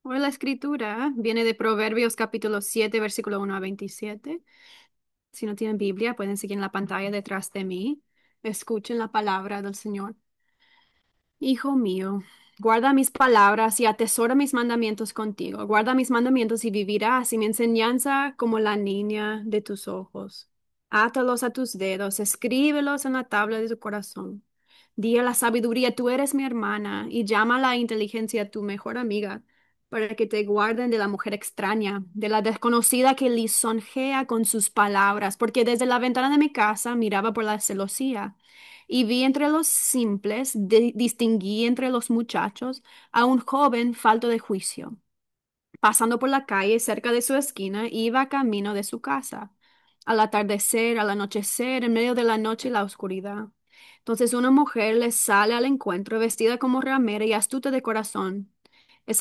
Hoy la escritura viene de Proverbios capítulo 7, versículo 1 a 27. Si no tienen Biblia, pueden seguir en la pantalla detrás de mí. Escuchen la palabra del Señor. Hijo mío, guarda mis palabras y atesora mis mandamientos contigo. Guarda mis mandamientos y vivirás, y mi enseñanza como la niña de tus ojos. Átalos a tus dedos, escríbelos en la tabla de tu corazón. Di a la sabiduría, tú eres mi hermana, y llama a la inteligencia tu mejor amiga, para que te guarden de la mujer extraña, de la desconocida que lisonjea con sus palabras, porque desde la ventana de mi casa miraba por la celosía y vi entre los simples, distinguí entre los muchachos a un joven falto de juicio. Pasando por la calle cerca de su esquina, iba camino de su casa. Al atardecer, al anochecer, en medio de la noche y la oscuridad. Entonces una mujer le sale al encuentro vestida como ramera y astuta de corazón. Es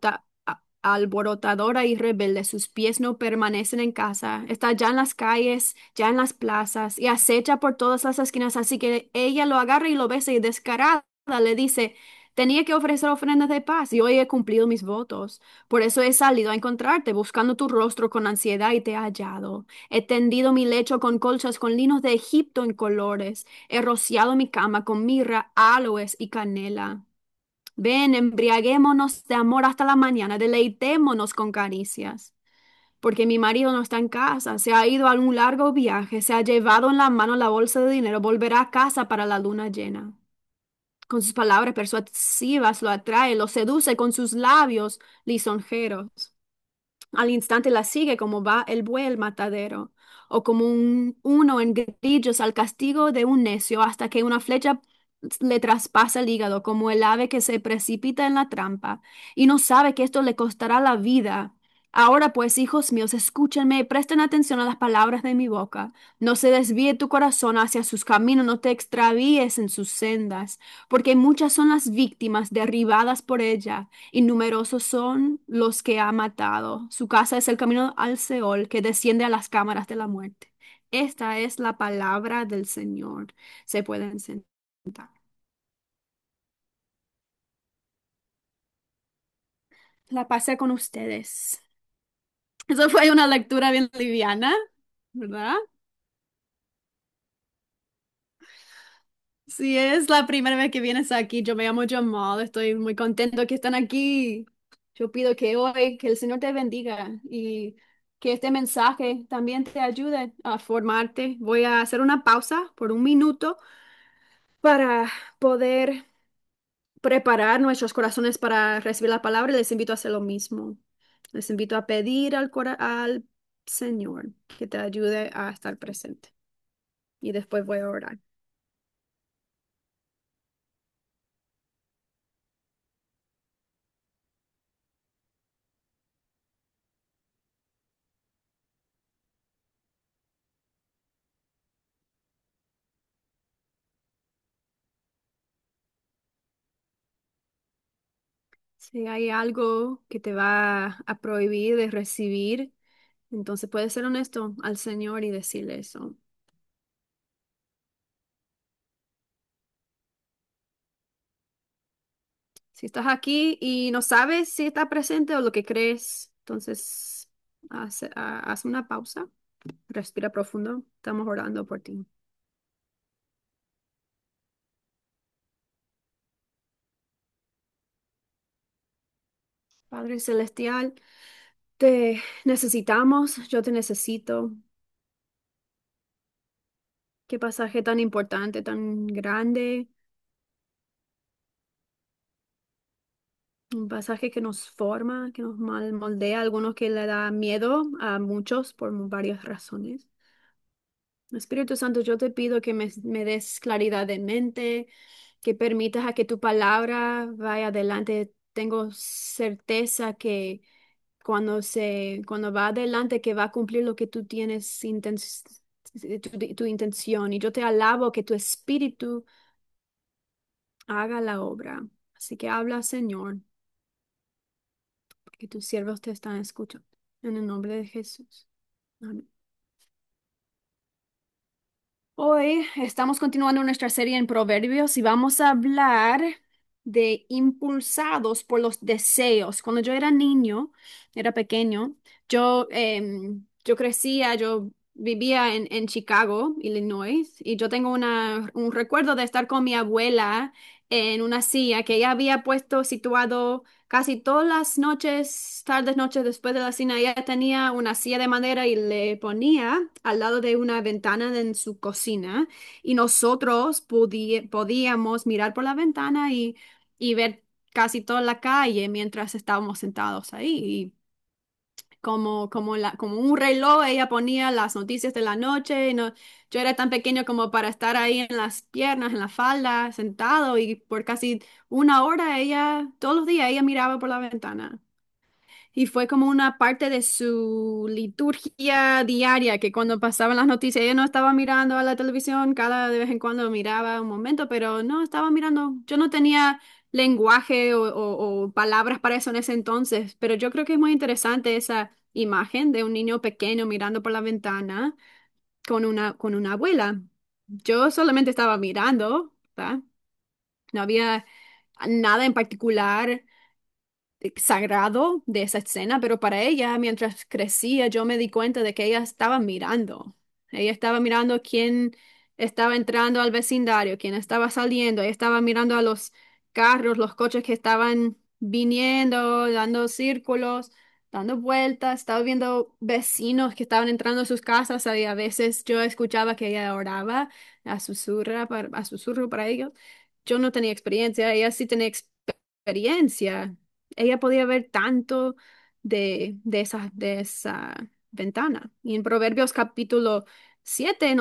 alborotadora y rebelde, sus pies no permanecen en casa, está ya en las calles, ya en las plazas y acecha por todas las esquinas, así que ella lo agarra y lo besa y descarada le dice, tenía que ofrecer ofrendas de paz y hoy he cumplido mis votos. Por eso he salido a encontrarte, buscando tu rostro con ansiedad y te he hallado. He tendido mi lecho con colchas, con linos de Egipto en colores. He rociado mi cama con mirra, aloes y canela. Ven, embriaguémonos de amor hasta la mañana, deleitémonos con caricias. Porque mi marido no está en casa, se ha ido a un largo viaje, se ha llevado en la mano la bolsa de dinero, volverá a casa para la luna llena. Con sus palabras persuasivas lo atrae, lo seduce con sus labios lisonjeros. Al instante la sigue como va el buey al matadero, o como uno en grillos al castigo de un necio, hasta que una flecha le traspasa el hígado, como el ave que se precipita en la trampa, y no sabe que esto le costará la vida. Ahora pues, hijos míos, escúchenme, presten atención a las palabras de mi boca. No se desvíe tu corazón hacia sus caminos, no te extravíes en sus sendas, porque muchas son las víctimas derribadas por ella y numerosos son los que ha matado. Su casa es el camino al Seol que desciende a las cámaras de la muerte. Esta es la palabra del Señor. Se pueden sentar. La pasé con ustedes. Eso fue una lectura bien liviana, ¿verdad? Si es la primera vez que vienes aquí, yo me llamo Jamal, estoy muy contento que están aquí. Yo pido que hoy, que el Señor te bendiga y que este mensaje también te ayude a formarte. Voy a hacer una pausa por un minuto para poder preparar nuestros corazones para recibir la palabra y les invito a hacer lo mismo. Les invito a pedir al Señor que te ayude a estar presente y después voy a orar. Si hay algo que te va a prohibir de recibir, entonces puedes ser honesto al Señor y decirle eso. Si estás aquí y no sabes si está presente o lo que crees, entonces haz una pausa, respira profundo, estamos orando por ti. Padre Celestial, te necesitamos, yo te necesito. Qué pasaje tan importante, tan grande, un pasaje que nos forma, que nos moldea, algunos que le da miedo a muchos por varias razones. Espíritu Santo, yo te pido que me des claridad de mente, que permitas a que tu palabra vaya adelante. Tengo certeza que cuando va adelante, que va a cumplir lo que tú tienes tu intención. Y yo te alabo que tu espíritu haga la obra. Así que habla, Señor, que tus siervos te están escuchando. En el nombre de Jesús. Amén. Hoy estamos continuando nuestra serie en Proverbios y vamos a hablar. de impulsados por los deseos. Cuando yo era niño, era pequeño, yo crecía, yo vivía en Chicago, Illinois, y yo tengo un recuerdo de estar con mi abuela en una silla que ella había puesto situado casi todas las noches, tardes, noches después de la cena. Ella tenía una silla de madera y le ponía al lado de una ventana en su cocina y nosotros podíamos mirar por la ventana y ver casi toda la calle mientras estábamos sentados ahí. Y como un reloj, ella ponía las noticias de la noche. Y no, yo era tan pequeño como para estar ahí en las piernas, en la falda, sentado y por casi una hora todos los días, ella miraba por la ventana. Y fue como una parte de su liturgia diaria, que cuando pasaban las noticias, ella no estaba mirando a la televisión, cada de vez en cuando miraba un momento, pero no estaba mirando. Yo no tenía lenguaje o palabras para eso en ese entonces, pero yo creo que es muy interesante esa imagen de un niño pequeño mirando por la ventana con una abuela. Yo solamente estaba mirando, ¿verdad? No había nada en particular sagrado de esa escena, pero para ella, mientras crecía, yo me di cuenta de que ella estaba mirando. Ella estaba mirando quién estaba entrando al vecindario, quién estaba saliendo. Ella estaba mirando a los carros, los coches que estaban viniendo, dando círculos, dando vueltas. Estaba viendo vecinos que estaban entrando a sus casas y a veces yo escuchaba que ella oraba a susurro para ellos. Yo no tenía experiencia, ella sí tenía experiencia. Ella podía ver tanto de esa ventana. Y en Proverbios capítulo 7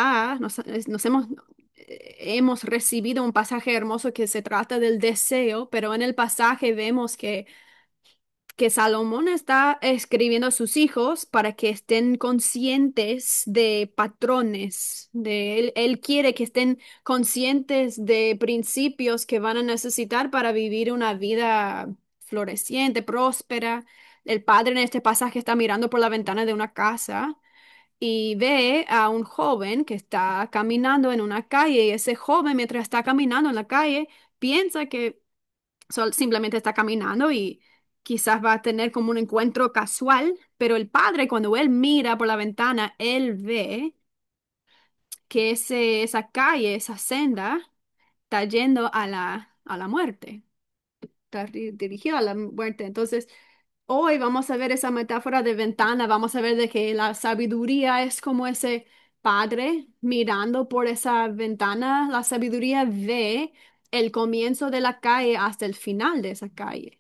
hemos recibido un pasaje hermoso que se trata del deseo, pero en el pasaje vemos que Salomón está escribiendo a sus hijos para que estén conscientes de patrones, él quiere que estén conscientes de principios que van a necesitar para vivir una vida floreciente, próspera. El padre en este pasaje está mirando por la ventana de una casa y ve a un joven que está caminando en una calle y ese joven mientras está caminando en la calle piensa que simplemente está caminando y quizás va a tener como un encuentro casual, pero el padre cuando él mira por la ventana, él ve que esa calle, esa senda, está yendo a la muerte, está dirigido a la muerte. Entonces, hoy vamos a ver esa metáfora de ventana, vamos a ver de que la sabiduría es como ese padre mirando por esa ventana, la sabiduría ve el comienzo de la calle hasta el final de esa calle.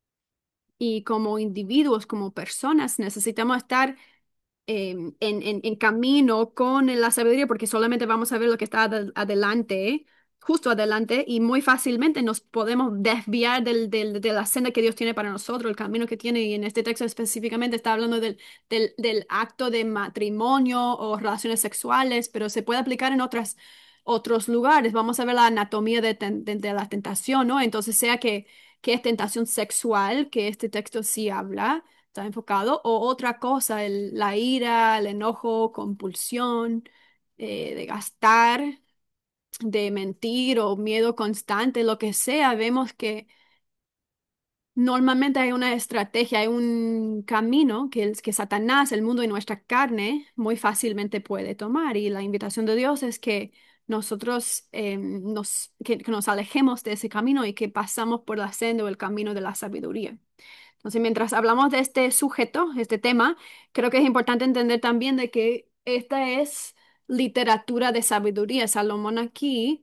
Y como individuos, como personas, necesitamos estar en camino con la sabiduría, porque solamente vamos a ver lo que está adelante, justo adelante, y muy fácilmente nos podemos desviar de la senda que Dios tiene para nosotros, el camino que tiene, y en este texto específicamente está hablando del acto de matrimonio o relaciones sexuales, pero se puede aplicar en otros lugares. Vamos a ver la anatomía de la tentación, ¿no? Entonces, sea que es tentación sexual, que este texto sí habla está enfocado, o otra cosa, la ira, el enojo, compulsión, de gastar, de mentir o miedo constante, lo que sea, vemos que normalmente hay una estrategia, hay un camino que Satanás, el mundo y nuestra carne muy fácilmente puede tomar. Y la invitación de Dios es que nosotros que nos alejemos de ese camino y que pasamos por la senda o el camino de la sabiduría. Entonces, mientras hablamos de este sujeto, este tema, creo que es importante entender también de que esta es literatura de sabiduría. Salomón aquí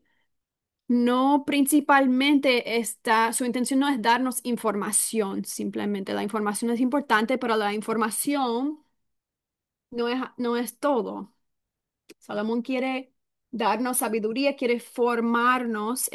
no principalmente su intención no es darnos información, simplemente la información es importante, pero la información no es todo. Salomón quiere darnos sabiduría, quiere formarnos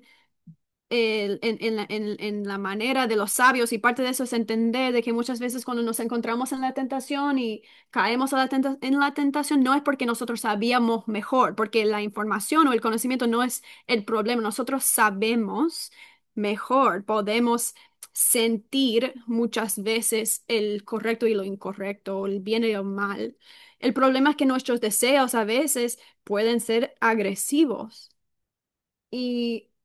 en la manera de los sabios y parte de eso es entender de que muchas veces cuando nos encontramos en la tentación y caemos en la tentación no es porque nosotros sabíamos mejor, porque la información o el conocimiento no es el problema, nosotros sabemos mejor, podemos sentir muchas veces el correcto y lo incorrecto, el bien y el mal. El problema es que nuestros deseos a veces pueden ser agresivos.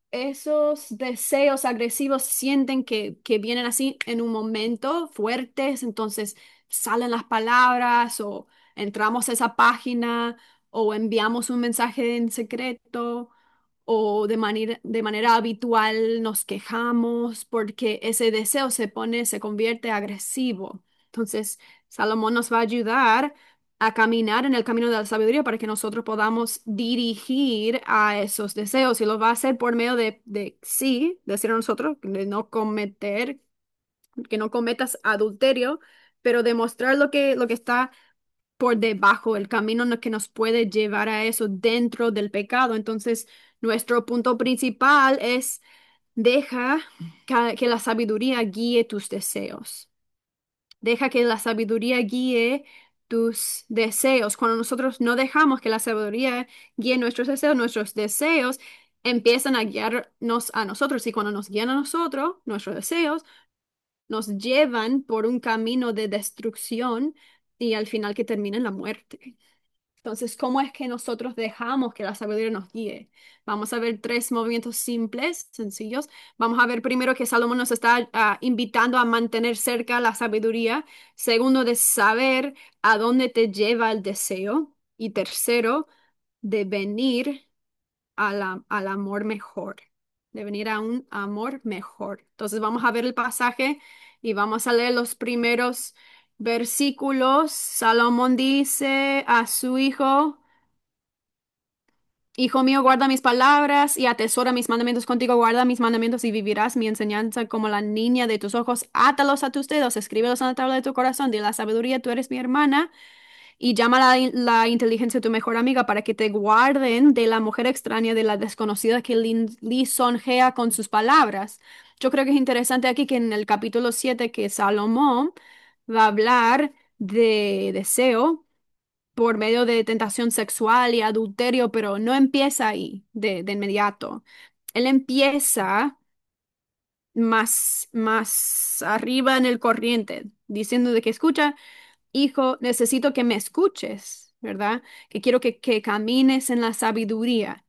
esos deseos agresivos sienten que vienen así en un momento fuertes, entonces salen las palabras o entramos a esa página o enviamos un mensaje en secreto o de manera habitual nos quejamos porque ese deseo se convierte agresivo. Entonces, Salomón nos va a ayudar a caminar en el camino de la sabiduría para que nosotros podamos dirigir a esos deseos y lo va a hacer por medio sí, decir a nosotros, de no cometer, que no cometas adulterio, pero demostrar lo que está por debajo, el camino que nos puede llevar a eso dentro del pecado. Entonces, nuestro punto principal es deja que la sabiduría guíe tus deseos. Deja que la sabiduría guíe tus deseos. Cuando nosotros no dejamos que la sabiduría guíe nuestros deseos empiezan a guiarnos a nosotros. Y cuando nos guían a nosotros, nuestros deseos nos llevan por un camino de destrucción y al final que termina en la muerte. Entonces, ¿cómo es que nosotros dejamos que la sabiduría nos guíe? Vamos a ver tres movimientos simples, sencillos. Vamos a ver primero que Salomón nos está invitando a mantener cerca la sabiduría. Segundo, de saber a dónde te lleva el deseo. Y tercero, de venir al amor mejor, de venir a un amor mejor. Entonces, vamos a ver el pasaje y vamos a leer los primeros versículos. Salomón dice a su hijo: Hijo mío, guarda mis palabras y atesora mis mandamientos contigo, guarda mis mandamientos y vivirás mi enseñanza como la niña de tus ojos, átalos a tus dedos, escríbelos en la tabla de tu corazón, de la sabiduría, tú eres mi hermana, y llama la inteligencia tu mejor amiga para que te guarden de la mujer extraña, de la desconocida que lisonjea con sus palabras. Yo creo que es interesante aquí que en el capítulo 7 que Salomón va a hablar de deseo por medio de tentación sexual y adulterio, pero no empieza ahí de inmediato. Él empieza más arriba en el corriente, diciendo de que escucha, hijo, necesito que me escuches, ¿verdad? Que quiero que camines en la sabiduría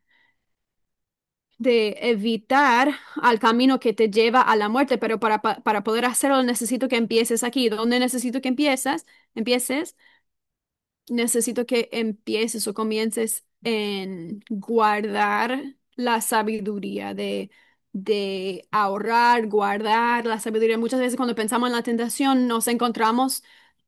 de evitar al camino que te lleva a la muerte, pero para poder hacerlo necesito que empieces aquí. ¿Dónde necesito que empieces? Necesito que empieces o comiences en guardar la sabiduría, de ahorrar, guardar la sabiduría. Muchas veces cuando pensamos en la tentación nos encontramos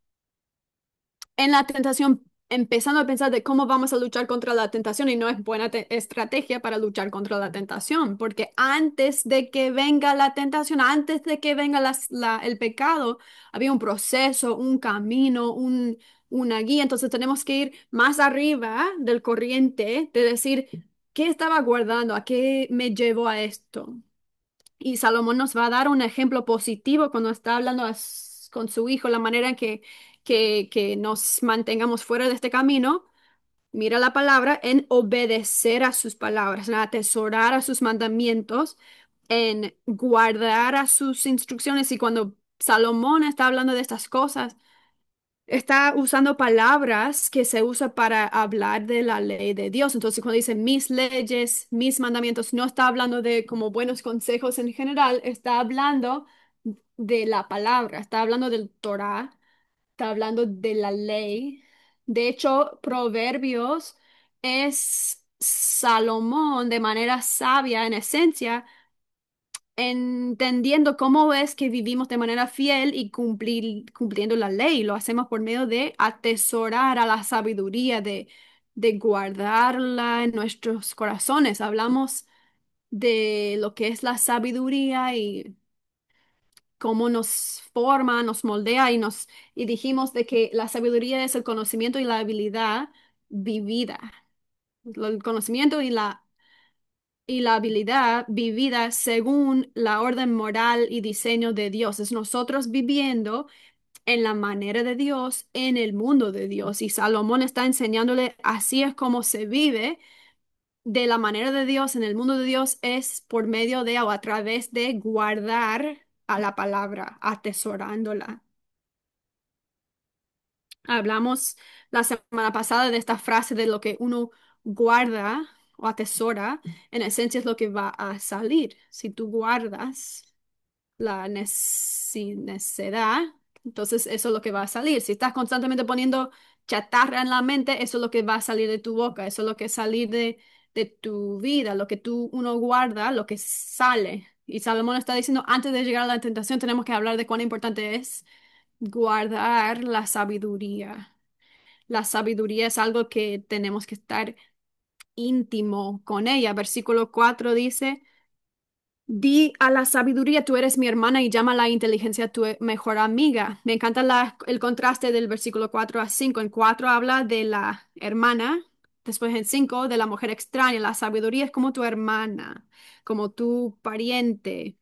en la tentación empezando a pensar de cómo vamos a luchar contra la tentación y no es buena estrategia para luchar contra la tentación, porque antes de que venga la tentación, antes de que venga el pecado, había un proceso, un camino, una guía, entonces tenemos que ir más arriba del corriente, de decir, ¿qué estaba guardando? ¿A qué me llevó a esto? Y Salomón nos va a dar un ejemplo positivo cuando está hablando con su hijo, la manera en que nos mantengamos fuera de este camino. Mira la palabra en obedecer a sus palabras, en atesorar a sus mandamientos, en guardar a sus instrucciones. Y cuando Salomón está hablando de estas cosas, está usando palabras que se usa para hablar de la ley de Dios. Entonces, cuando dice mis leyes, mis mandamientos, no está hablando de como buenos consejos en general, está hablando de la palabra, está hablando del Torah, está hablando de la ley. De hecho, Proverbios es Salomón de manera sabia, en esencia entendiendo cómo es que vivimos de manera fiel y cumpliendo la ley. Lo hacemos por medio de atesorar a la sabiduría, de guardarla en nuestros corazones. Hablamos de lo que es la sabiduría y cómo nos forma, nos moldea y dijimos de que la sabiduría es el conocimiento y la habilidad vivida. El conocimiento y la habilidad vivida según la orden moral y diseño de Dios. Es nosotros viviendo en la manera de Dios, en el mundo de Dios. Y Salomón está enseñándole así es como se vive de la manera de Dios, en el mundo de Dios, es por medio de o a través de guardar a la palabra, atesorándola. Hablamos la semana pasada de esta frase de lo que uno guarda o atesora, en esencia es lo que va a salir. Si tú guardas la necedad, entonces eso es lo que va a salir. Si estás constantemente poniendo chatarra en la mente, eso es lo que va a salir de tu boca, eso es lo que salir de tu vida, lo que uno guarda, lo que sale. Y Salomón está diciendo, antes de llegar a la tentación, tenemos que hablar de cuán importante es guardar la sabiduría. La sabiduría es algo que tenemos que estar íntimo con ella. Versículo 4 dice, di a la sabiduría, tú eres mi hermana y llama a la inteligencia tu mejor amiga. Me encanta el contraste del versículo 4 a 5. En 4 habla de la hermana, después en 5 de la mujer extraña. La sabiduría es como tu hermana, como tu pariente.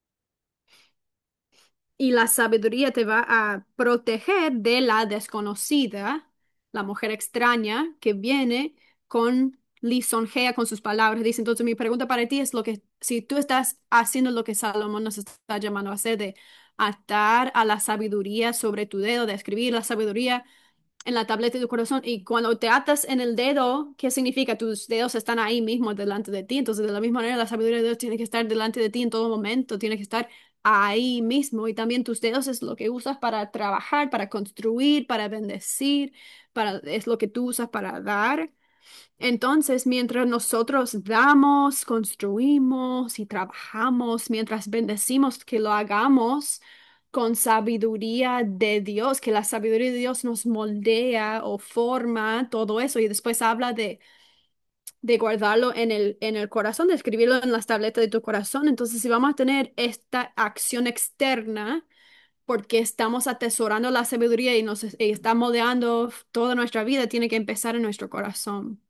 Y la sabiduría te va a proteger de la desconocida, la mujer extraña que viene con lisonjea con sus palabras. Dice, entonces mi pregunta para ti es lo que, si tú estás haciendo lo que Salomón nos está llamando a hacer, de atar a la sabiduría sobre tu dedo, de escribir la sabiduría en la tableta de tu corazón. Y cuando te atas en el dedo, ¿qué significa? Tus dedos están ahí mismo delante de ti. Entonces, de la misma manera, la sabiduría de Dios tiene que estar delante de ti en todo momento, tiene que estar ahí mismo. Y también tus dedos es lo que usas para trabajar, para construir, para bendecir, es lo que tú usas para dar. Entonces, mientras nosotros damos, construimos y trabajamos, mientras bendecimos, que lo hagamos con sabiduría de Dios, que la sabiduría de Dios nos moldea o forma todo eso y después habla de guardarlo en el corazón, de escribirlo en las tabletas de tu corazón. Entonces, si vamos a tener esta acción externa, porque estamos atesorando la sabiduría y está moldeando toda nuestra vida, tiene que empezar en nuestro corazón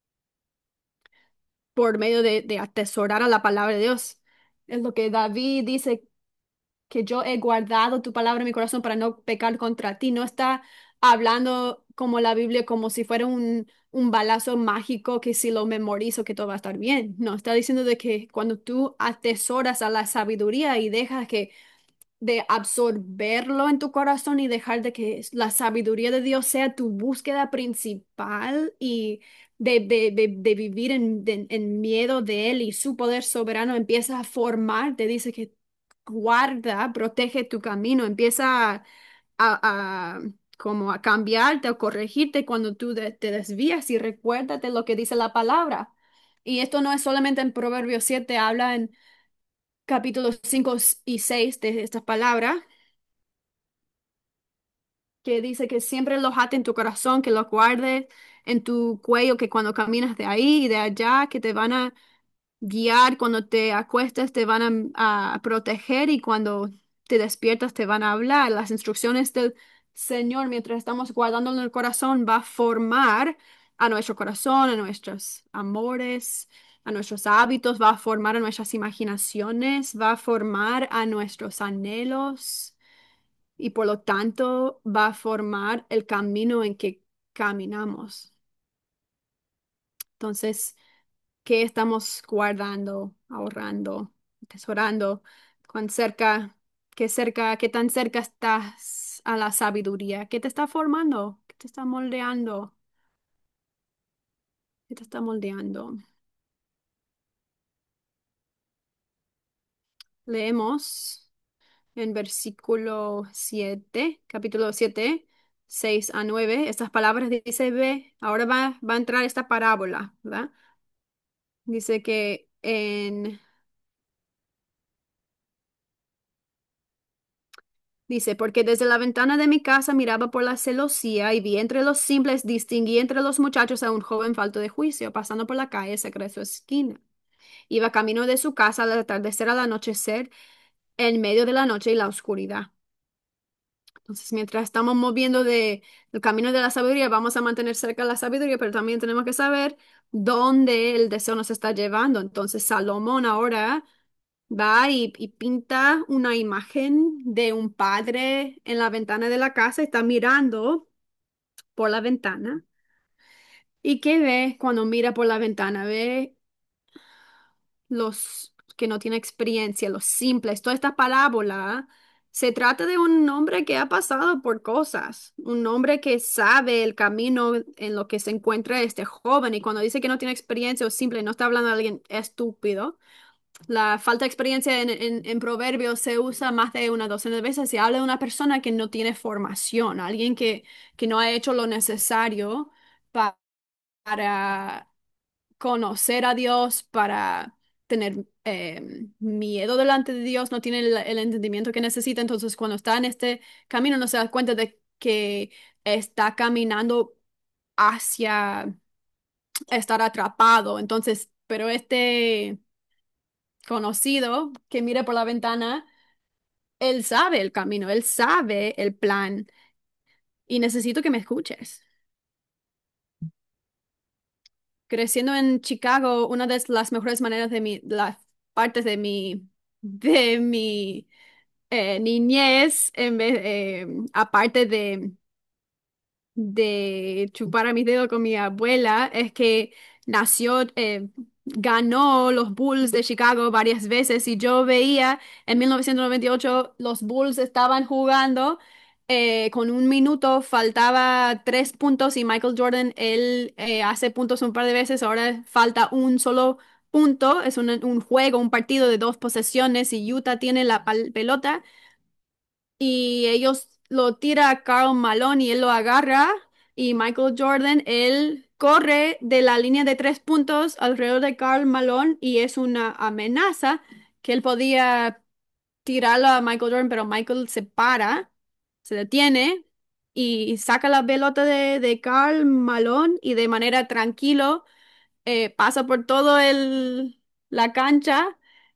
por medio de atesorar a la palabra de Dios. Es lo que David dice, que yo he guardado tu palabra en mi corazón para no pecar contra ti. No está hablando como la Biblia, como si fuera un balazo mágico que si lo memorizo que todo va a estar bien. No, está diciendo de que cuando tú atesoras a la sabiduría y dejas que de absorberlo en tu corazón y dejar de que la sabiduría de Dios sea tu búsqueda principal y de vivir en miedo de Él y su poder soberano empieza a formar, te dice que guarda, protege tu camino, empieza a como a cambiarte o corregirte cuando tú te desvías y recuérdate lo que dice la palabra. Y esto no es solamente en Proverbios 7, habla en capítulos 5 y 6 de esta palabra que dice que siempre los ate en tu corazón, que los guardes en tu cuello, que cuando caminas de ahí y de allá, que te van a guiar, cuando te acuestes te van a proteger y cuando te despiertas te van a hablar. Las instrucciones del Señor, mientras estamos guardando en el corazón, va a formar a nuestro corazón, a nuestros amores, a nuestros hábitos, va a formar a nuestras imaginaciones, va a formar a nuestros anhelos y por lo tanto va a formar el camino en que caminamos. Entonces, ¿qué estamos guardando, ahorrando, atesorando? ¿Cuán cerca, qué tan cerca estás a la sabiduría? ¿Qué te está formando? ¿Qué te está moldeando? ¿Qué te está moldeando? Leemos en versículo 7, capítulo 7, 6 a 9. Estas palabras dice, ve, ahora va a entrar esta parábola, ¿verdad? Dice que dice, porque desde la ventana de mi casa miraba por la celosía y vi entre los simples, distinguí entre los muchachos a un joven falto de juicio, pasando por la calle, se cree su esquina. Iba camino de su casa al atardecer al anochecer, en medio de la noche y la oscuridad. Entonces, mientras estamos moviendo del camino de la sabiduría, vamos a mantener cerca la sabiduría, pero también tenemos que saber dónde el deseo nos está llevando. Entonces, Salomón ahora va y pinta una imagen de un padre en la ventana de la casa, está mirando por la ventana. ¿Y qué ve cuando mira por la ventana? Ve los que no tienen experiencia, los simples, toda esta parábola Se trata de un hombre que ha pasado por cosas, un hombre que sabe el camino en lo que se encuentra este joven y cuando dice que no tiene experiencia o simple, no está hablando de alguien estúpido. La falta de experiencia en Proverbios se usa más de una docena de veces y habla de una persona que no tiene formación, alguien que no ha hecho lo necesario para conocer a Dios, para tener miedo delante de Dios, no tiene el entendimiento que necesita. Entonces, cuando está en este camino, no se da cuenta de que está caminando hacia estar atrapado. Entonces, pero este conocido que mira por la ventana, él sabe el camino, él sabe el plan y necesito que me escuches. Creciendo en Chicago, una de las mejores maneras las partes de mi niñez, aparte de chupar a mis dedos con mi abuela, es que ganó los Bulls de Chicago varias veces y yo veía en 1998 los Bulls estaban jugando. Con un minuto faltaba 3 puntos y Michael Jordan, él hace puntos un par de veces, ahora falta un solo punto, es un juego, un partido de 2 posesiones y Utah tiene la pelota y ellos lo tira a Karl Malone y él lo agarra y Michael Jordan, él corre de la línea de 3 puntos alrededor de Karl Malone y es una amenaza que él podía tirarlo a Michael Jordan, pero Michael se para, se detiene y saca la pelota de Karl Malone y de manera tranquilo pasa por todo la cancha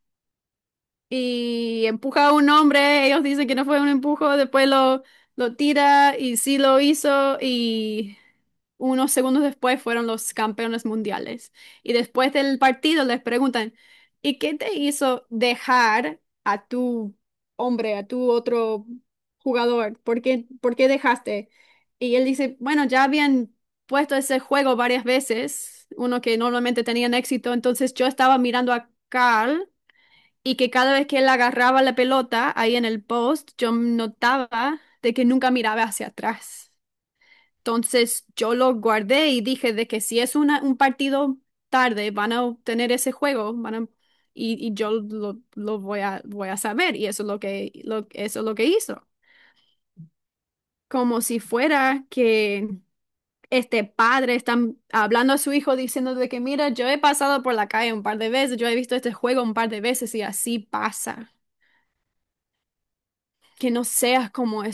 y empuja a un hombre, ellos dicen que no fue un empujo, después lo tira y sí lo hizo y unos segundos después fueron los campeones mundiales. Y después del partido les preguntan, ¿y qué te hizo dejar a tu hombre, a tu otro jugador? ¿Por qué dejaste? Y él dice, bueno, ya habían puesto ese juego varias veces, uno que normalmente tenían éxito, entonces yo estaba mirando a Carl y que cada vez que él agarraba la pelota ahí en el post, yo notaba de que nunca miraba hacia atrás. Entonces yo lo guardé y dije de que si es un partido tarde, van a obtener ese juego, y yo lo voy a saber. Y eso es eso es lo que hizo. Como si fuera que este padre está hablando a su hijo diciendo de que, mira, yo he pasado por la calle un par de veces, yo he visto este juego un par de veces y así pasa. Que no seas como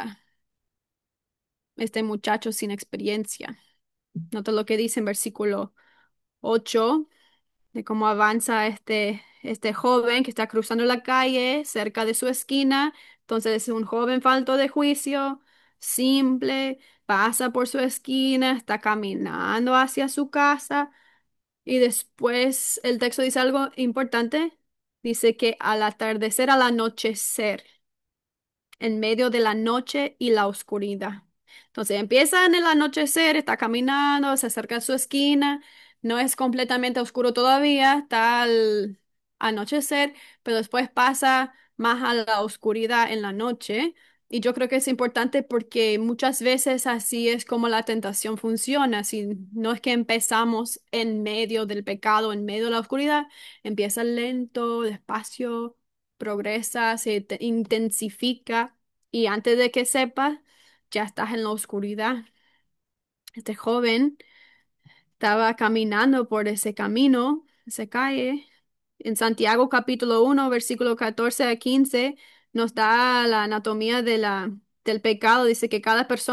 este muchacho sin experiencia. Nota lo que dice en versículo 8 de cómo avanza este joven que está cruzando la calle cerca de su esquina. Entonces es un joven falto de juicio, simple, pasa por su esquina, está caminando hacia su casa y después el texto dice algo importante. Dice que al atardecer, al anochecer, en medio de la noche y la oscuridad. Entonces empieza en el anochecer, está caminando, se acerca a su esquina, no es completamente oscuro todavía, está al anochecer, pero después pasa más a la oscuridad en la noche. Y yo creo que es importante porque muchas veces así es como la tentación funciona. Si no es que empezamos en medio del pecado, en medio de la oscuridad, empieza lento, despacio, progresa, intensifica y antes de que sepas, ya estás en la oscuridad. Este joven estaba caminando por ese camino, esa calle. En Santiago capítulo 1 versículo 14 a 15 nos da la anatomía del pecado. Dice que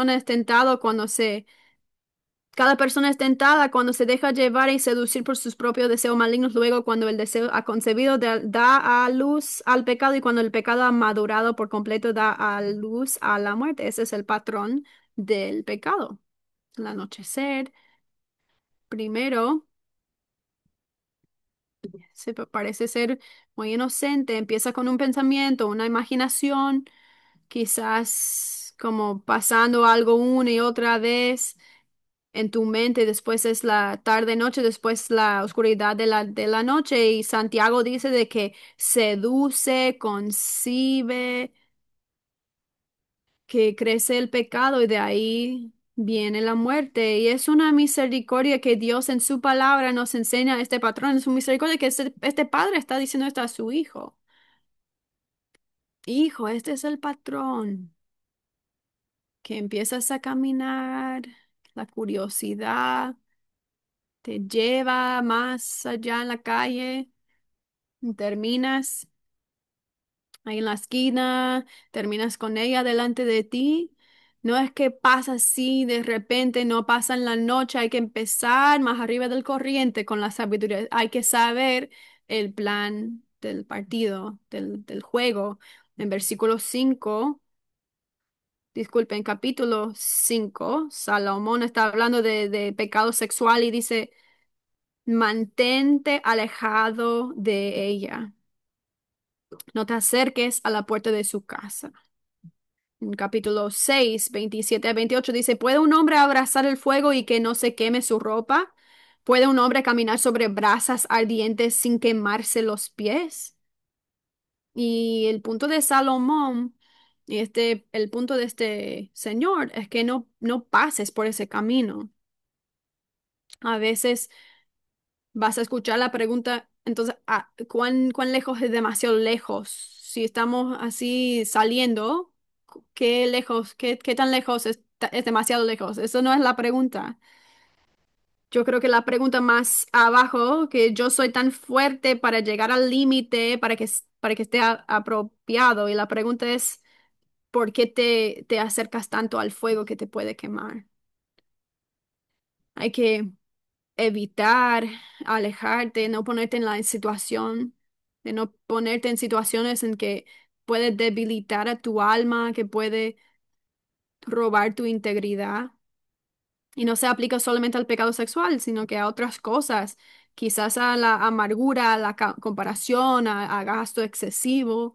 cada persona es tentada cuando se deja llevar y seducir por sus propios deseos malignos. Luego, cuando el deseo ha concebido, da a luz al pecado y cuando el pecado ha madurado por completo, da a luz a la muerte. Ese es el patrón del pecado. El anochecer, primero, parece ser muy inocente. Empieza con un pensamiento, una imaginación, quizás como pasando algo una y otra vez en tu mente, después es la tarde noche, después la oscuridad de la noche y Santiago dice de que seduce, concibe que crece el pecado y de ahí viene la muerte. Y es una misericordia que Dios en su palabra nos enseña este patrón, es una misericordia que este padre está diciendo esto a su hijo. Hijo, este es el patrón, que empiezas a caminar, la curiosidad te lleva más allá en la calle, y terminas ahí en la esquina, terminas con ella delante de ti. No es que pasa así de repente, no pasa en la noche, hay que empezar más arriba del corriente con la sabiduría. Hay que saber el plan del partido, del juego. En versículo 5, disculpen, capítulo 5, Salomón está hablando de pecado sexual y dice, mantente alejado de ella, no te acerques a la puerta de su casa. En capítulo 6, 27 a 28 dice, ¿puede un hombre abrazar el fuego y que no se queme su ropa? ¿Puede un hombre caminar sobre brasas ardientes sin quemarse los pies? Y el punto de Salomón, el punto de este señor es que no pases por ese camino. A veces vas a escuchar la pregunta, entonces, ¿cuán lejos es demasiado lejos? Si estamos así saliendo, ¿qué lejos, qué tan lejos es demasiado lejos? Eso no es la pregunta. Yo creo que la pregunta más abajo, que yo soy tan fuerte para llegar al límite, para que esté apropiado. Y la pregunta es, ¿por qué te acercas tanto al fuego que te puede quemar? Hay que evitar, alejarte, no ponerte en la situación, de no ponerte en situaciones en que puede debilitar a tu alma, que puede robar tu integridad. Y no se aplica solamente al pecado sexual, sino que a otras cosas, quizás a la amargura, a la comparación, a gasto excesivo,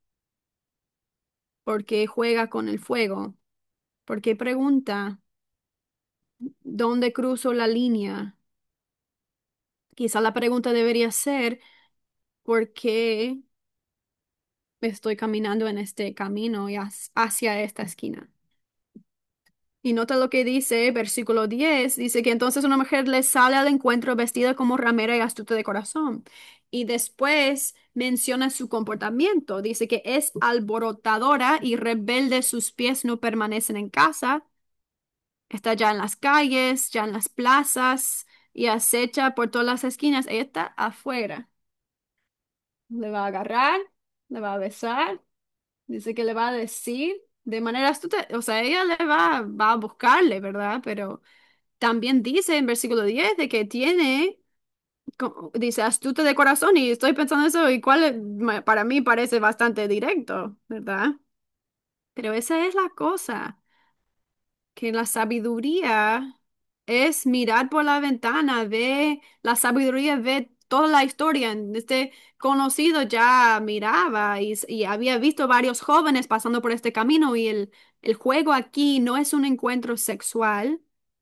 porque juega con el fuego, porque pregunta, ¿dónde cruzo la línea? Quizá la pregunta debería ser, ¿por qué estoy caminando en este camino y hacia esta esquina? Y nota lo que dice, versículo 10 dice que entonces una mujer le sale al encuentro vestida como ramera y astuta de corazón. Y después menciona su comportamiento. Dice que es alborotadora y rebelde, sus pies no permanecen en casa. Está ya en las calles, ya en las plazas y acecha por todas las esquinas. Ella está afuera. Le va a agarrar, le va a besar. Dice que le va a decir de manera astuta, o sea, ella va a buscarle, ¿verdad? Pero también dice en versículo 10 de que tiene, dice astuta de corazón y estoy pensando eso y para mí parece bastante directo, ¿verdad? Pero esa es la cosa, que la sabiduría es mirar por la ventana, la sabiduría ve toda la historia. Este conocido ya miraba y había visto varios jóvenes pasando por este camino y el juego aquí no es un encuentro sexual.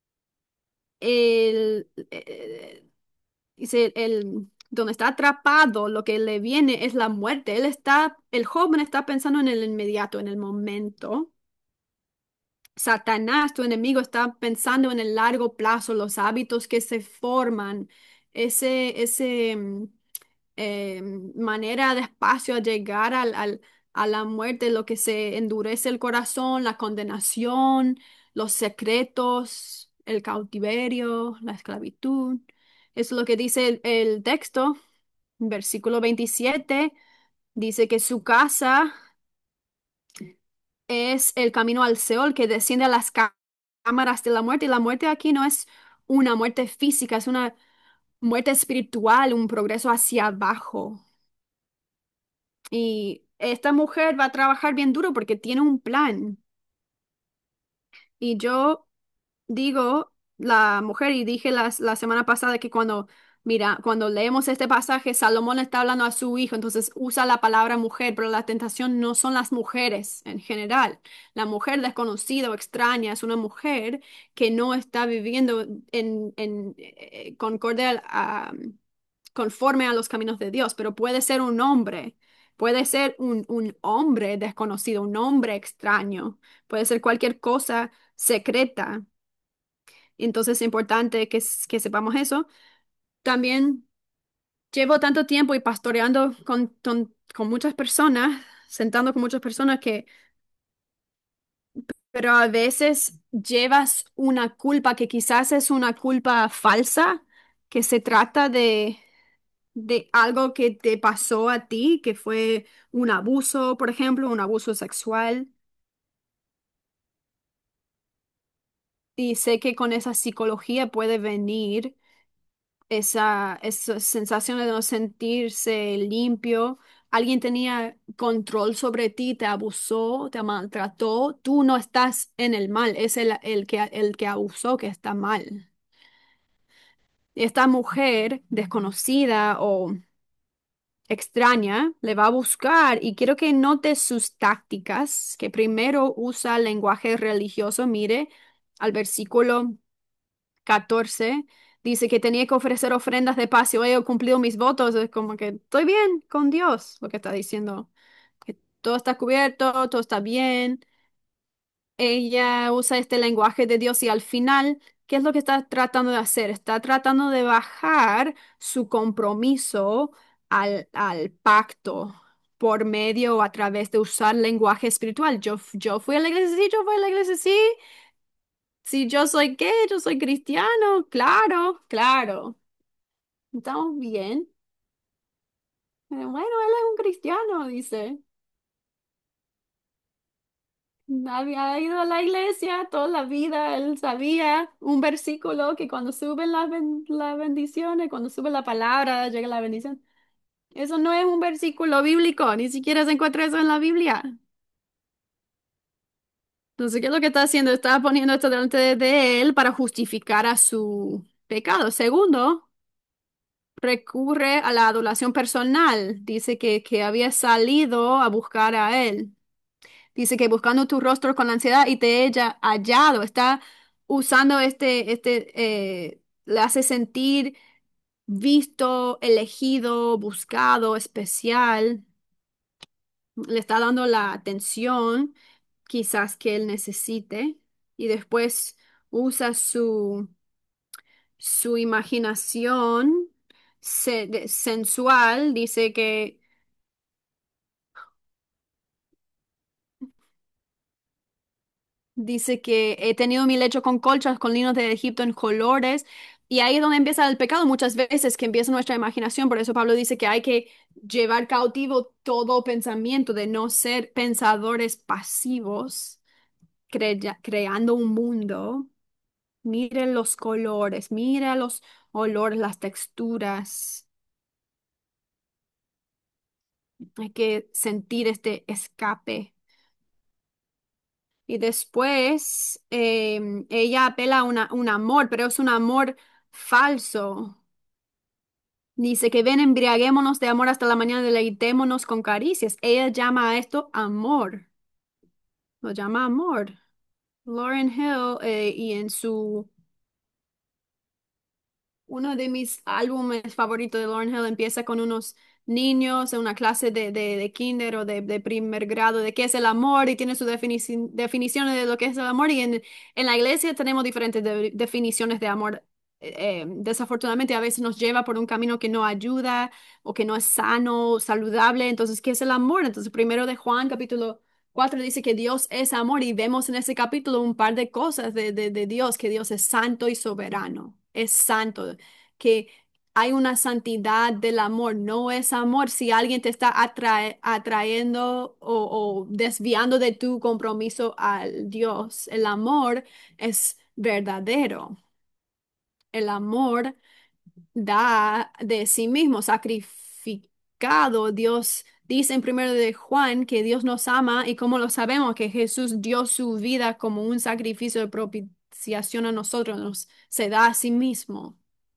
El, dice, donde está atrapado, lo que le viene es la muerte. El joven está pensando en el inmediato, en el momento. Satanás, tu enemigo, está pensando en el largo plazo, los hábitos que se forman, manera despacio a llegar a la muerte, lo que se endurece el corazón, la condenación, los secretos, el cautiverio, la esclavitud. Es lo que dice el texto, versículo 27, dice que su casa es el camino al Seol que desciende a las cámaras de la muerte. Y la muerte aquí no es una muerte física, es una muerte espiritual, un progreso hacia abajo. Y esta mujer va a trabajar bien duro porque tiene un plan. Y yo digo, la mujer, y dije la semana pasada que cuando leemos este pasaje, Salomón está hablando a su hijo, entonces usa la palabra mujer, pero la tentación no son las mujeres en general. La mujer desconocida o extraña es una mujer que no está viviendo conforme a los caminos de Dios, pero puede ser un hombre. Puede ser un hombre desconocido, un hombre extraño, puede ser cualquier cosa secreta. Entonces es importante que sepamos eso. También llevo tanto tiempo y pastoreando con muchas personas, sentando con muchas personas pero a veces llevas una culpa que quizás es una culpa falsa, que se trata de algo que te pasó a ti, que fue un abuso, por ejemplo, un abuso sexual. Y sé que con esa psicología puede venir esa sensación de no sentirse limpio. Alguien tenía control sobre ti, te abusó, te maltrató. Tú no estás en el mal, es el que abusó que está mal. Esta mujer desconocida o extraña le va a buscar y quiero que note sus tácticas, que primero usa lenguaje religioso. Mire al versículo 14, dice que tenía que ofrecer ofrendas de paz y hoy he cumplido mis votos. Es como que estoy bien con Dios, lo que está diciendo, que todo está cubierto, todo está bien. Ella usa este lenguaje de Dios y al final, ¿qué es lo que está tratando de hacer? Está tratando de bajar su compromiso al pacto por medio o a través de usar lenguaje espiritual. Yo fui a la iglesia, sí, yo fui a la iglesia, sí. Si yo soy qué, yo soy cristiano, claro, claro. Estamos bien. Bueno, él es un cristiano, dice. Había ido a la iglesia toda la vida, él sabía un versículo que cuando suben las bendiciones, cuando sube la palabra, llega la bendición. Eso no es un versículo bíblico, ni siquiera se encuentra eso en la Biblia. Entonces, ¿qué es lo que está haciendo? Está poniendo esto delante de él para justificar a su pecado. Segundo, recurre a la adulación personal. Dice que había salido a buscar a él. Dice que buscando tu rostro con ansiedad y te haya hallado. Está usando le hace sentir visto, elegido, buscado, especial. Le está dando la atención quizás que él necesite. Y después usa su imaginación sensual. Dice que he tenido mi lecho con colchas, con linos de Egipto en colores. Y ahí es donde empieza el pecado muchas veces, que empieza nuestra imaginación. Por eso Pablo dice que hay que llevar cautivo todo pensamiento, de no ser pensadores pasivos, creando un mundo. Mire los colores, mire los olores, las texturas. Hay que sentir este escape. Y después ella apela a un amor, pero es un amor falso. Dice que ven, embriaguémonos de amor hasta la mañana, deleitémonos con caricias. Ella llama a esto amor, lo llama amor. Lauren Hill, y en uno de mis álbumes favoritos de Lauryn Hill empieza con unos niños en una clase de kinder o de primer grado de qué es el amor y tiene sus definiciones de lo que es el amor y en la iglesia tenemos diferentes definiciones de amor. Desafortunadamente a veces nos lleva por un camino que no ayuda o que no es sano, saludable. Entonces, ¿qué es el amor? Entonces, primero de Juan, capítulo 4 dice que Dios es amor y vemos en ese capítulo un par de cosas de Dios, que Dios es santo y soberano, es santo, que hay una santidad del amor, no es amor si alguien te está atrayendo o desviando de tu compromiso al Dios. El amor es verdadero. El amor da de sí mismo, sacrificado. Dios dice en primero de Juan que Dios nos ama y cómo lo sabemos, que Jesús dio su vida como un sacrificio de propiciación a nosotros, se da a sí mismo.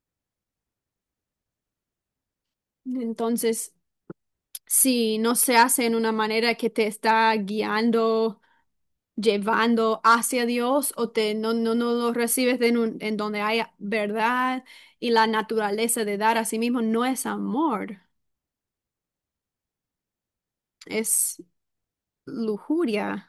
Entonces, si no se hace en una manera que te está guiando, llevando hacia Dios o no lo recibes en donde haya verdad y la naturaleza de dar a sí mismo, no es amor. es lujuria.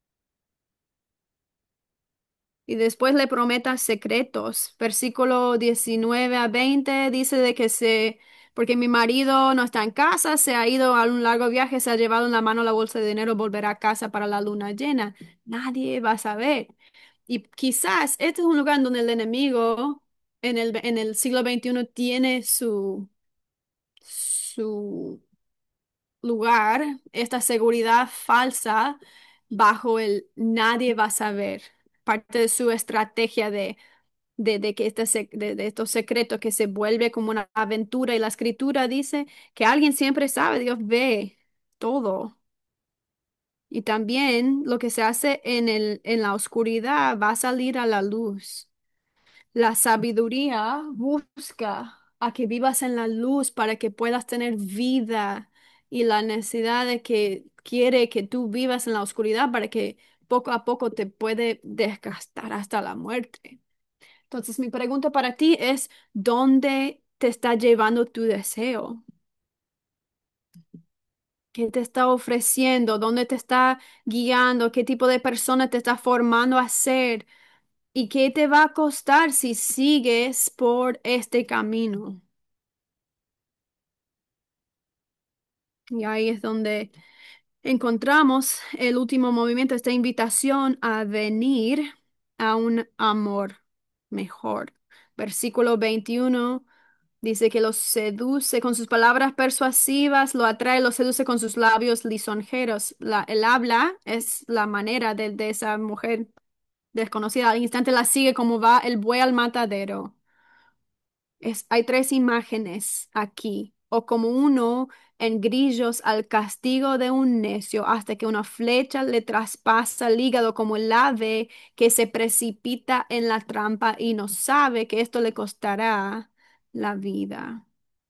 Y después le prometa secretos. Versículo 19 a 20 dice de que porque mi marido no está en casa, se ha ido a un largo viaje, se ha llevado en la mano la bolsa de dinero, volverá a casa para la luna llena. Nadie va a saber. Y quizás este es un lugar donde el enemigo en el siglo XXI tiene su lugar, esta seguridad falsa bajo el nadie va a saber. Parte de su estrategia de que de estos secretos que se vuelve como una aventura y la escritura dice que alguien siempre sabe, Dios ve todo. Y también lo que se hace en la oscuridad va a salir a la luz. La sabiduría busca a que vivas en la luz para que puedas tener vida y la necesidad de que quiere que tú vivas en la oscuridad para que poco a poco te puede desgastar hasta la muerte. Entonces, mi pregunta para ti es, ¿dónde te está llevando tu deseo? ¿Qué te está ofreciendo? ¿Dónde te está guiando? ¿Qué tipo de persona te está formando a ser? ¿Y qué te va a costar si sigues por este camino? Y ahí es donde encontramos el último movimiento, esta invitación a venir a un amor mejor. Versículo 21 dice que los seduce con sus palabras persuasivas, lo atrae, lo seduce con sus labios lisonjeros. El habla es la manera de esa mujer desconocida. Al instante la sigue como va el buey al matadero. Hay tres imágenes aquí, o como uno en grillos al castigo de un necio, hasta que una flecha le traspasa el hígado como el ave que se precipita en la trampa y no sabe que esto le costará la vida.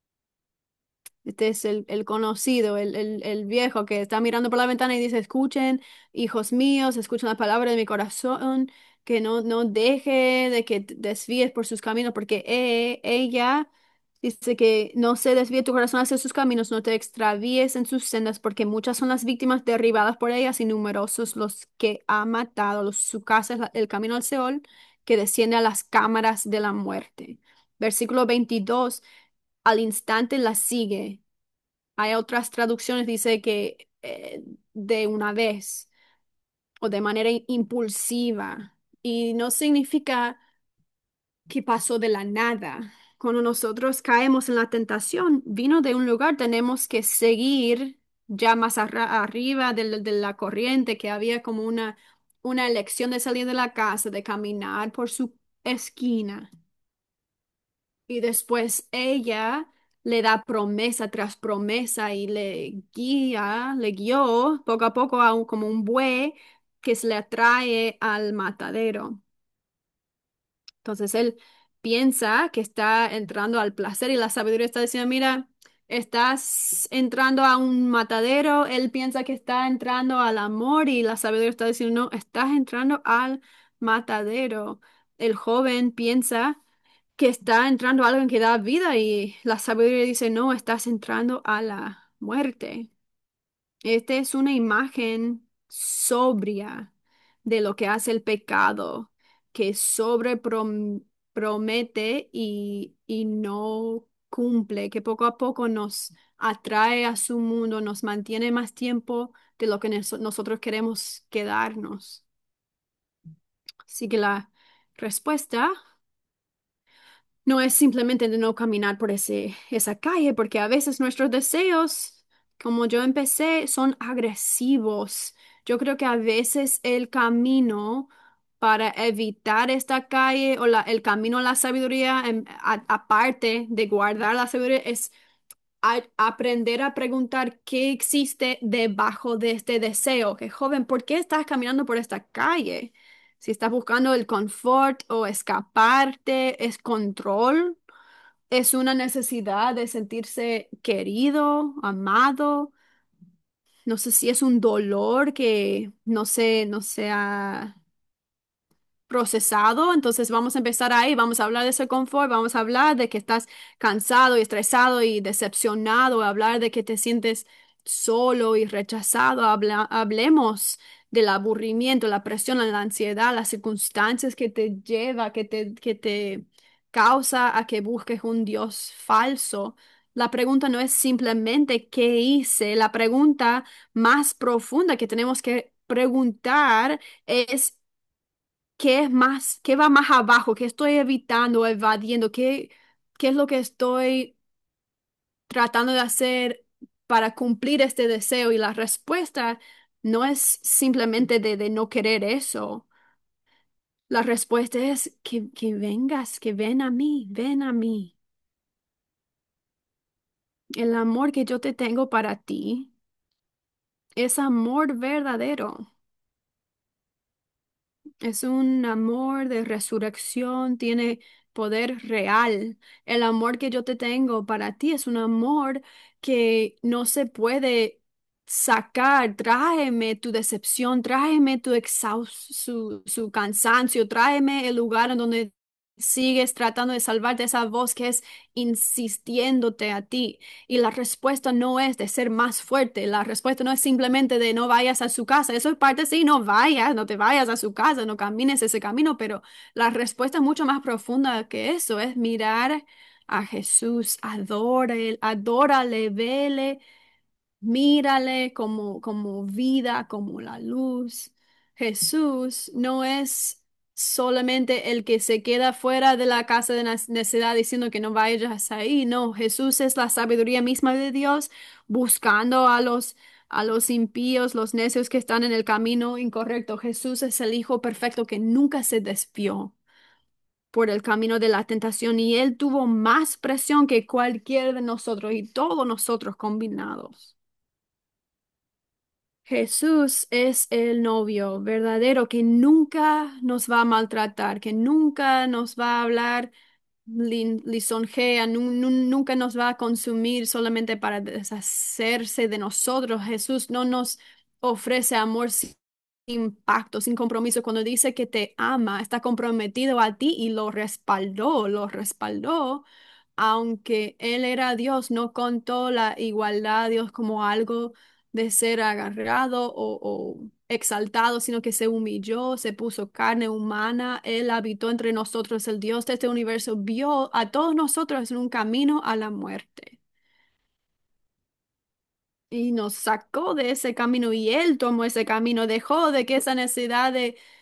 Este es el conocido, el viejo que está mirando por la ventana y dice, escuchen, hijos míos, escuchen la palabra de mi corazón, que no deje de que te desvíes por sus caminos, porque ella dice que no se desvíe tu corazón hacia sus caminos, no te extravíes en sus sendas, porque muchas son las víctimas derribadas por ellas y numerosos los que ha matado. Su casa es el camino al Seol, que desciende a las cámaras de la muerte. Versículo 22 al instante la sigue. Hay otras traducciones, dice que de una vez o de manera impulsiva. Y no significa que pasó de la nada. Cuando nosotros caemos en la tentación, vino de un lugar, tenemos que seguir ya más arriba de la corriente, que había como una elección de salir de la casa, de caminar por su esquina. Y después ella le da promesa tras promesa y le guió poco a poco como un buey que se le atrae al matadero. Entonces él piensa que está entrando al placer y la sabiduría está diciendo, mira, estás entrando a un matadero. Él piensa que está entrando al amor y la sabiduría está diciendo, no, estás entrando al matadero. El joven piensa que está entrando a algo que da vida y la sabiduría dice, no, estás entrando a la muerte. Esta es una imagen sobria de lo que hace el pecado, que promete y no cumple, que poco a poco nos atrae a su mundo, nos mantiene más tiempo de lo que nosotros queremos quedarnos. Así que la respuesta no es simplemente de no caminar por esa calle, porque a veces nuestros deseos, como yo empecé, son agresivos. Yo creo que a veces el camino para evitar esta calle o el camino a la sabiduría, aparte de guardar la sabiduría, es aprender a preguntar qué existe debajo de este deseo. Que joven, ¿por qué estás caminando por esta calle? Si estás buscando el confort o escaparte, es control, es una necesidad de sentirse querido, amado. No sé si es un dolor que no se ha procesado. Entonces vamos a empezar ahí, vamos a hablar de ese confort, vamos a hablar de que estás cansado y estresado y decepcionado, hablar de que te sientes solo y rechazado. Hablemos del aburrimiento, la presión, la ansiedad, las circunstancias que te lleva, que te causa a que busques un Dios falso. La pregunta no es simplemente qué hice, la pregunta más profunda que tenemos que preguntar es qué es más, qué va más abajo, qué estoy evitando, evadiendo, qué es lo que estoy tratando de hacer para cumplir este deseo. Y la respuesta no es simplemente de no querer eso. La respuesta es que vengas, que ven a mí, ven a mí. El amor que yo te tengo para ti es amor verdadero. Es un amor de resurrección, tiene poder real. El amor que yo te tengo para ti es un amor que no se puede sacar. Tráeme tu decepción, tráeme tu su cansancio, tráeme el lugar en donde sigues tratando de salvarte, esa voz que es insistiéndote a ti. Y la respuesta no es de ser más fuerte, la respuesta no es simplemente de no vayas a su casa. Eso es parte, sí, no vayas, no te vayas a su casa, no camines ese camino, pero la respuesta es mucho más profunda que eso, es mirar a Jesús, adórale, vele. Mírale como vida, como la luz. Jesús no es solamente el que se queda fuera de la casa de necesidad diciendo que no vayas ahí. No, Jesús es la sabiduría misma de Dios buscando a los impíos, los necios que están en el camino incorrecto. Jesús es el Hijo perfecto que nunca se desvió por el camino de la tentación y él tuvo más presión que cualquiera de nosotros y todos nosotros combinados. Jesús es el novio verdadero que nunca nos va a maltratar, que nunca nos va a hablar lisonjea, nunca nos va a consumir solamente para deshacerse de nosotros. Jesús no nos ofrece amor sin pacto, sin compromiso. Cuando dice que te ama, está comprometido a ti y lo respaldó. Aunque él era Dios, no contó la igualdad a Dios como algo de ser agarrado o exaltado, sino que se humilló, se puso carne humana, él habitó entre nosotros, el Dios de este universo vio a todos nosotros en un camino a la muerte y nos sacó de ese camino y él tomó ese camino, dejó de que esa necesidad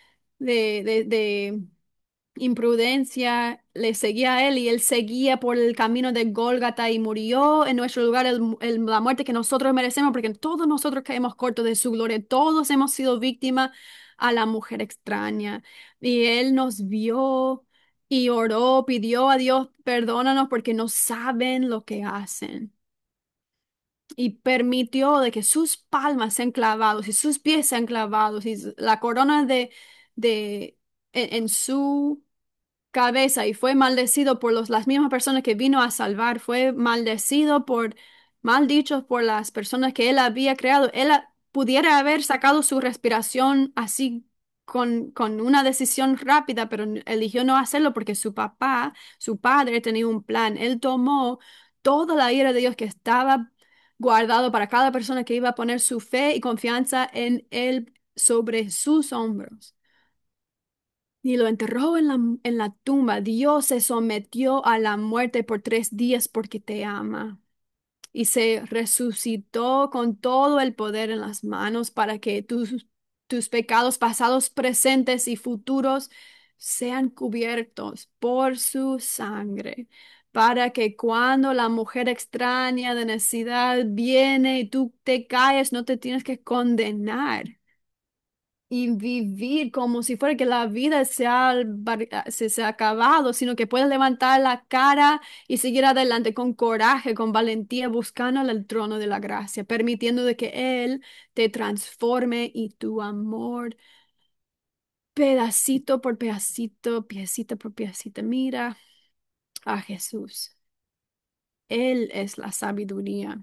de imprudencia le seguía a él y él seguía por el camino de Gólgata y murió en nuestro lugar la muerte que nosotros merecemos porque todos nosotros caemos cortos de su gloria, todos hemos sido víctimas a la mujer extraña y él nos vio y oró, pidió a Dios, perdónanos porque no saben lo que hacen. Y permitió de que sus palmas sean clavados y sus pies sean clavados y la corona de en su cabeza y fue maldecido por las mismas personas que vino a salvar, fue maldecido maldicho por las personas que él había creado. Él pudiera haber sacado su respiración así con una decisión rápida, pero eligió no hacerlo porque su papá, su padre tenía un plan. Él tomó toda la ira de Dios que estaba guardado para cada persona que iba a poner su fe y confianza en él sobre sus hombros y lo enterró en la tumba. Dios se sometió a la muerte por 3 días porque te ama. Y se resucitó con todo el poder en las manos para que tus pecados pasados, presentes y futuros sean cubiertos por su sangre. Para que cuando la mujer extraña de necesidad viene y tú te caes, no te tienes que condenar y vivir como si fuera que la vida se ha acabado, sino que puedes levantar la cara y seguir adelante con coraje, con valentía, buscando el trono de la gracia, permitiendo de que Él te transforme y tu amor, pedacito por pedacito, piecita por piecita, mira a Jesús. Él es la sabiduría.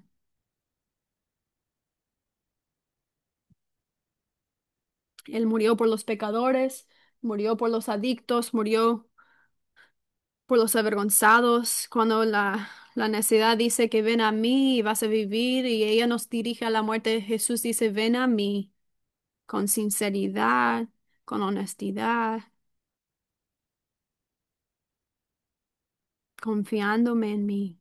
Él murió por los pecadores, murió por los adictos, murió por los avergonzados, cuando La necesidad dice que ven a mí y vas a vivir y ella nos dirige a la muerte. Jesús dice, ven a mí con sinceridad, con honestidad, confiándome en mí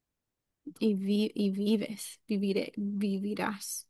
y vivirás.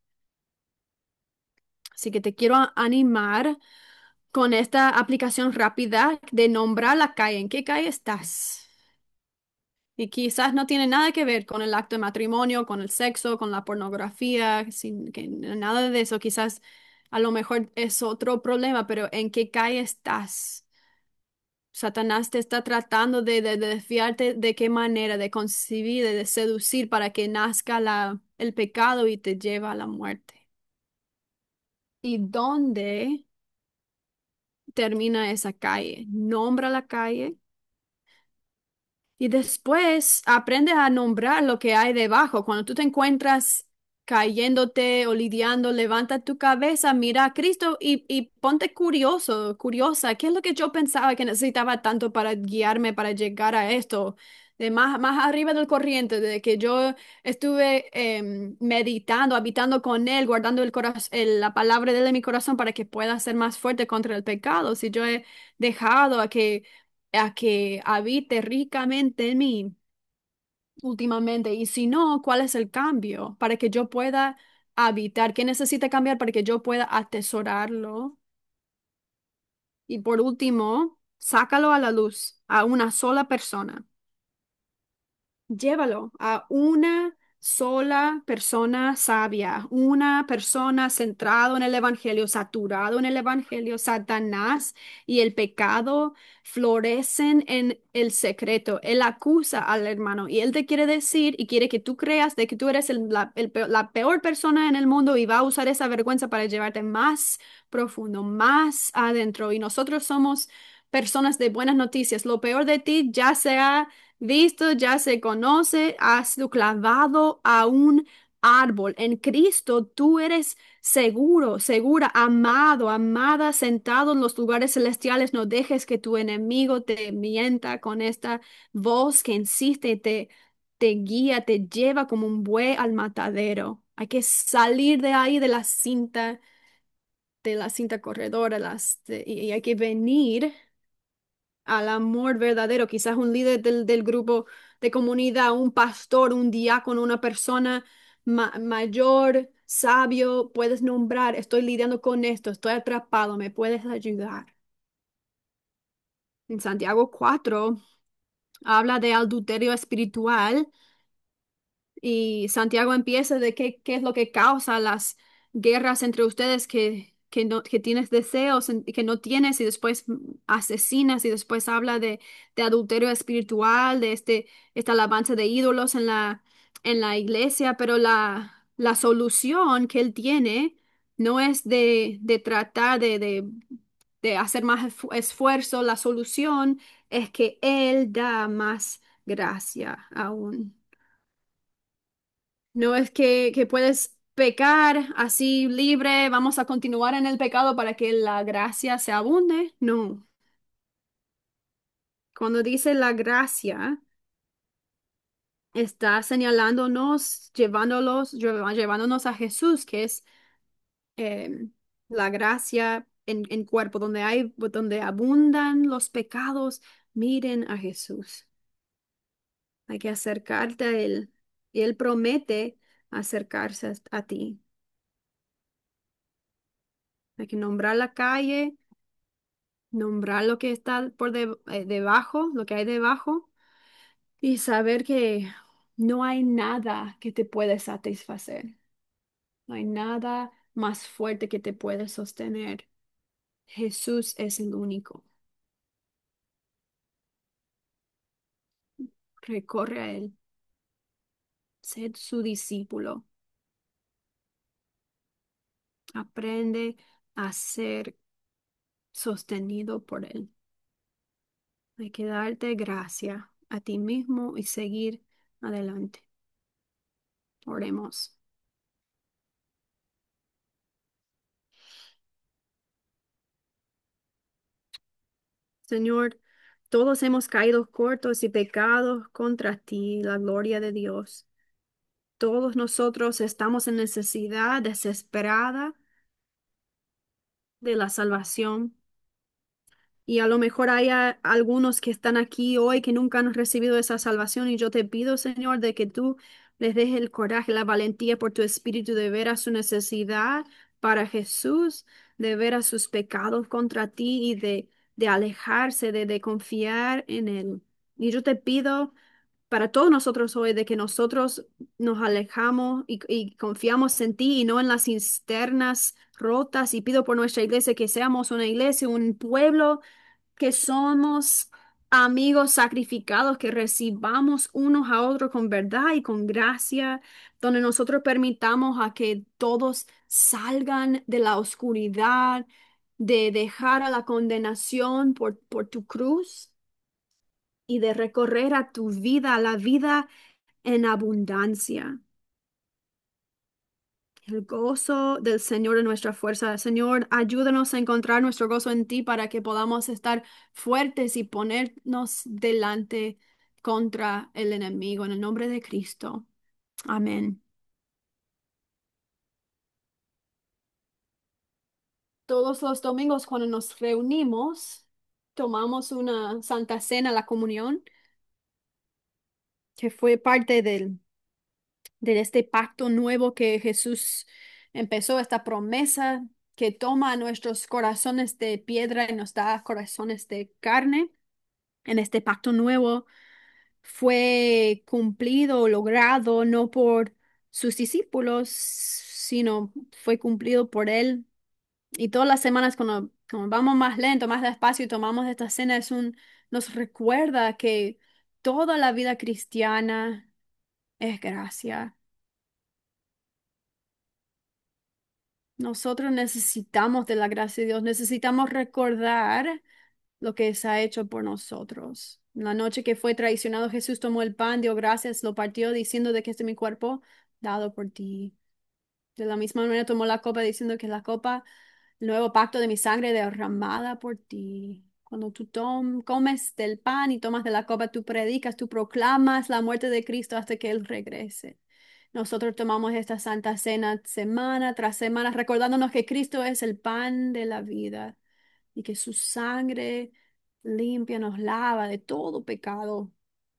Así que te quiero animar con esta aplicación rápida de nombrar la calle. ¿En qué calle estás? Y quizás no tiene nada que ver con el acto de matrimonio, con el sexo, con la pornografía, sin que nada de eso. Quizás a lo mejor es otro problema, pero ¿en qué calle estás? Satanás te está tratando de desviarte de qué manera, de concebir, de seducir para que nazca el pecado y te lleva a la muerte. ¿Y dónde termina esa calle? Nombra la calle. Y después aprende a nombrar lo que hay debajo. Cuando tú te encuentras cayéndote o lidiando, levanta tu cabeza, mira a Cristo y ponte curioso, curiosa. ¿Qué es lo que yo pensaba que necesitaba tanto para guiarme para llegar a esto? De más arriba del corriente, de que yo estuve meditando, habitando con Él, guardando la palabra de Él en mi corazón para que pueda ser más fuerte contra el pecado. Si yo he dejado a que habite ricamente en mí últimamente. Y si no, ¿cuál es el cambio para que yo pueda habitar? ¿Qué necesita cambiar para que yo pueda atesorarlo? Y por último, sácalo a la luz a una sola persona. Llévalo a una sola persona sabia, una persona centrado en el Evangelio, saturado en el Evangelio. Satanás y el pecado florecen en el secreto. Él acusa al hermano y él te quiere decir y quiere que tú creas de que tú eres la peor persona en el mundo y va a usar esa vergüenza para llevarte más profundo, más adentro. Y nosotros somos personas de buenas noticias. Lo peor de ti ya sea visto, ya se conoce, has sido clavado a un árbol. En Cristo tú eres seguro, segura, amado, amada, sentado en los lugares celestiales. No dejes que tu enemigo te mienta con esta voz que insiste y te guía, te lleva como un buey al matadero. Hay que salir de ahí de la cinta corredora, y hay que venir al amor verdadero, quizás un líder del grupo de comunidad, un pastor, un diácono, una persona mayor, sabio, puedes nombrar, estoy lidiando con esto, estoy atrapado, ¿me puedes ayudar? En Santiago 4 habla de adulterio espiritual. Y Santiago empieza de qué es lo que causa las guerras entre ustedes que tienes deseos y que no tienes y después asesinas y después habla de adulterio espiritual, esta alabanza de ídolos en la iglesia, pero la solución que él tiene no es de tratar de hacer más esfuerzo, la solución es que él da más gracia aún. No es que puedes pecar así libre, vamos a continuar en el pecado para que la gracia se abunde. No. Cuando dice la gracia, está señalándonos, llevándonos a Jesús, que es eh, la gracia en cuerpo, donde abundan los pecados, miren a Jesús. Hay que acercarte a Él. Y Él promete acercarse a ti. Hay que nombrar la calle, nombrar lo que está debajo, lo que hay debajo, y saber que no hay nada que te puede satisfacer. No hay nada más fuerte que te puede sostener. Jesús es el único. Recorre a Él. Sé su discípulo. Aprende a ser sostenido por Él. Hay que darte gracia a ti mismo y seguir adelante. Oremos. Señor, Todos hemos caído cortos y pecados contra ti, la gloria de Dios. Todos nosotros estamos en necesidad desesperada de la salvación. Y a lo mejor hay algunos que están aquí hoy que nunca han recibido esa salvación. Y yo te pido, Señor, de que tú les des el coraje, la valentía por tu espíritu de ver a su necesidad para Jesús, de ver a sus pecados contra ti y de alejarse, de confiar en Él. Y yo te pido para todos nosotros hoy de que nosotros nos alejamos y confiamos en ti y no en las cisternas rotas. Y pido por nuestra iglesia que seamos una iglesia, un pueblo que somos amigos sacrificados, que recibamos unos a otros con verdad y con gracia, donde nosotros permitamos a que todos salgan de la oscuridad, de dejar a la condenación por tu cruz y de recorrer a tu vida, a la vida en abundancia. El gozo del Señor es nuestra fuerza. Señor, ayúdanos a encontrar nuestro gozo en ti para que podamos estar fuertes y ponernos delante contra el enemigo. En el nombre de Cristo. Amén. Todos los domingos cuando nos reunimos, tomamos una santa cena, la comunión, que fue parte de este pacto nuevo que Jesús empezó, esta promesa que toma nuestros corazones de piedra y nos da corazones de carne. En este pacto nuevo fue cumplido, logrado, no por sus discípulos, sino fue cumplido por Él. Y todas las semanas cuando vamos más lento, más despacio y tomamos esta cena, nos recuerda que toda la vida cristiana es gracia. Nosotros necesitamos de la gracia de Dios, necesitamos recordar lo que se ha hecho por nosotros. La noche que fue traicionado, Jesús tomó el pan, dio gracias, lo partió diciendo de que este es mi cuerpo dado por ti. De la misma manera tomó la copa diciendo que es la copa, el nuevo pacto de mi sangre derramada por ti. Cuando tú comes del pan y tomas de la copa, tú predicas, tú proclamas la muerte de Cristo hasta que Él regrese. Nosotros tomamos esta santa cena semana tras semana, recordándonos que Cristo es el pan de la vida y que su sangre limpia, nos lava de todo pecado,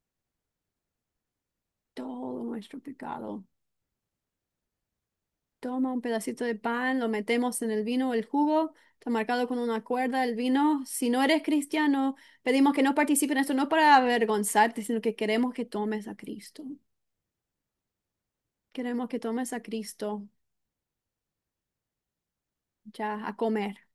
todo nuestro pecado. Toma un pedacito de pan, lo metemos en el vino, el jugo, está marcado con una cuerda, el vino. Si no eres cristiano, pedimos que no participes en esto, no para avergonzarte, sino que queremos que tomes a Cristo. Queremos que tomes a Cristo ya a comer.